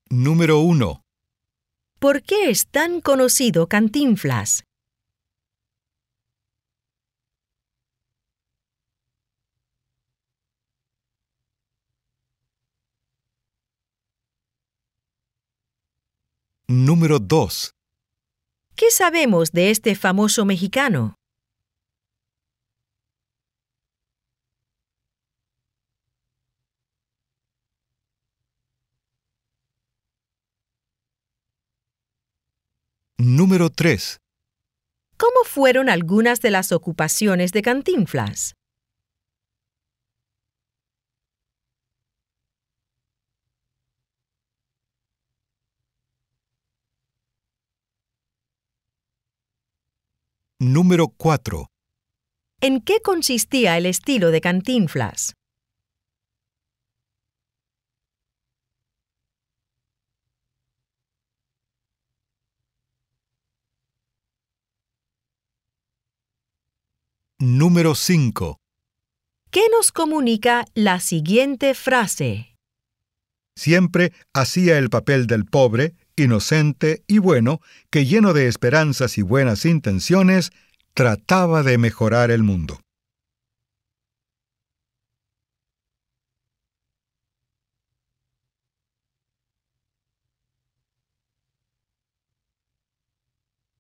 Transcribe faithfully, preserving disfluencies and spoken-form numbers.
Número uno. ¿Por qué es tan conocido Cantinflas? Número dos. ¿Qué sabemos de este famoso mexicano? Número tres. ¿Cómo fueron algunas de las ocupaciones de Cantinflas? Número cuatro. ¿En qué consistía el estilo de Cantinflas? Número cinco. ¿Qué nos comunica la siguiente frase? Siempre hacía el papel del pobre, inocente y bueno, que lleno de esperanzas y buenas intenciones, trataba de mejorar el mundo.